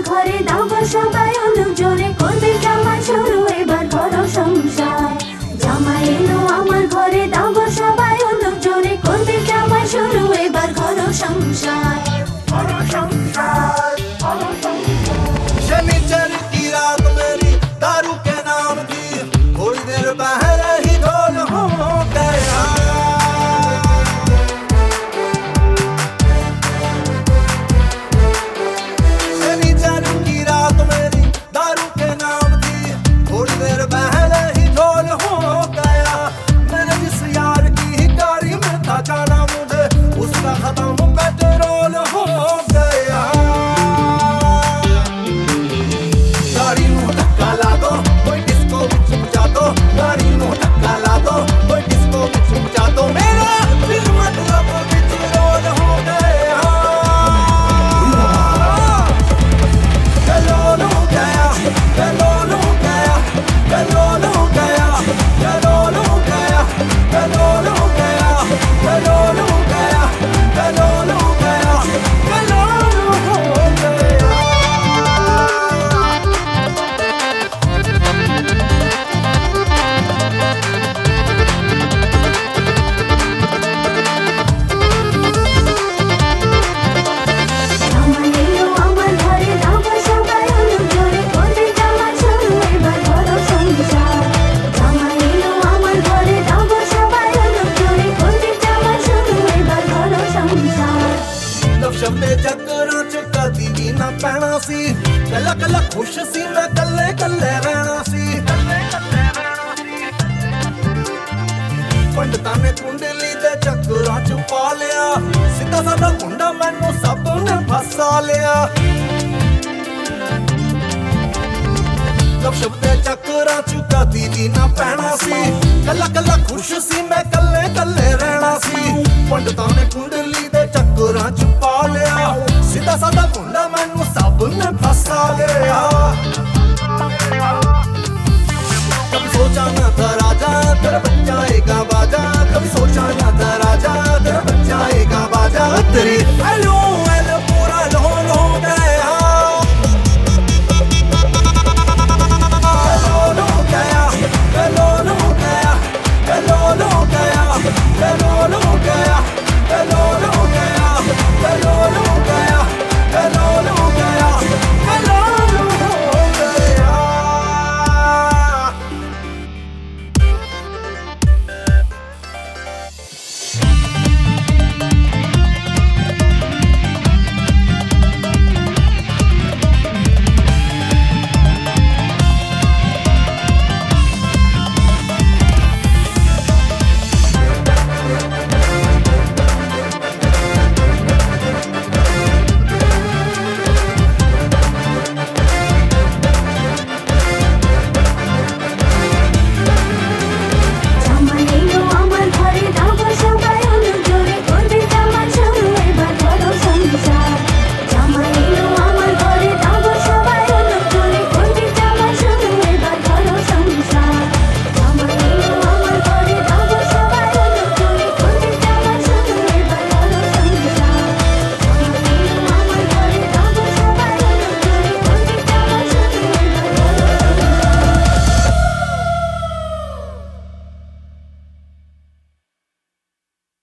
ঘরে দাও গো সবাই অনু জোরে করবে জামাই শুরু এবার করো সংসার। জামাই এলো আমার ঘরে দাও গো সবাই অনু জোরে করবে জামাই শুরু এবার করো সংসার। शनिचर की रात मेरी दारू के नाम की थोड़ी देर पहले ही ढोल हो गया। शनिचर की रात मेरी दारू के नाम की थोड़ी देर पहले ही ढोल हो गया। मैंने जिस यार की ही गाड़ी में था जाना मुझे उसका खत्म पेट्रोल हो गया। गाड़ी ਨੂੰ ਧੱਕਾ ਲਾ ਦੋ ਕੋਈ ਡਿਸਕੋ ਵਿੱਚ ਪਹੁੰਚਾ ਦੋ। गाड़ी ਨੂੰ ਧੱਕਾ ਲਾ ਦੋ ਕੋਈ ਡਿਸਕੋ ਵਿੱਚ ਪਹੁੰਚਾ ਦੋ। ਮੇਰਾ ਦਿਲ ਮਤਲਬ ਵਿੱਚ ਰੋਲ ਹੋ ਗਿਆ। ਗਲੋਲ ਹੋ ਗਿਆ ਗਲੋਲ ਹੋ ਗਿਆ ਗਲੋਲ ਹੋ ਗਿਆ ਗਲੋਲ ਹੋ ਗਿਆ ਗਲੋਲ ਹੋ ਗਿਆ ਗਲੋਲ ਹੋ ਗਿਆ ਗਲੋਲ ਹੋ ਗਿਆ ਗਲੋਲ ਹੋ ਗਿਆ। জামাই এলো আমার ঘরে দাও গো সবাই অনু জোরে করবে জামাই শুরু এবার করো সংসার। জামাই এলো আমার ঘরে দাও গো সবাই অনু জোরে করবে জামাই শুরু এবার করো সংসার। ਲਫ਼ਜ਼ਾਂ ਦੇ ਚੱਕਰਾਂ ਚ ਕਦੀ ਵੀ ਨਾ ਪੈਣਾ ਸੀ। ਕੱਲਾ ਕੱਲਾ ਖੁਸ਼ ਸੀ ਮੈਂ ਕੱਲੇ ਕੱਲੇ ਰਹਿਣਾ ਸੀ। ਪੰਡਤਾਂ ਨੇ ਕੁੰਡਲੀ ਦੇ ਚੱਕਰਾਂ ਚ ਪਾ ਲਿਆ। ਸਿੱਧਾ ਸਾਦਾ ਮੁੰਡਾ ਮੈਨੂੰ ਸਭ ਨੇ ਫਸਾ ਲਿਆ। ਲਫ਼ਜ਼ਾਂ ਦੇ ਚੱਕਰਾਂ ਚ ਕਦੀ ਵੀ ਨਾ ਪੈਣਾ ਸੀ। ਕੱਲਾ ਕੱਲਾ ਖੁਸ਼ ਸੀ ਮੈਂ ਕੱਲੇ ਕੱਲੇ ਰਹਿਣਾ ਸੀ। ਪੰਡਤਾਂ ਨੇ ਕੁੰਡਲੀ ਦੇ ਚੱਕਰਾਂ ਚ ਪਾ ਲਿਆ। ਸਿੱਧਾ ਸਾਦਾ ਮੁੰਡਾ ਮੈਨੂੰ ਸਭ ਨੇ ਫਸਾ ਲਿਆ। कभी सोचा ना था राजा तेरा बच्चा आएगा बाजा। कभी सोचा ना था राजा तेरा बच्चा आएगा बाजा। तेरी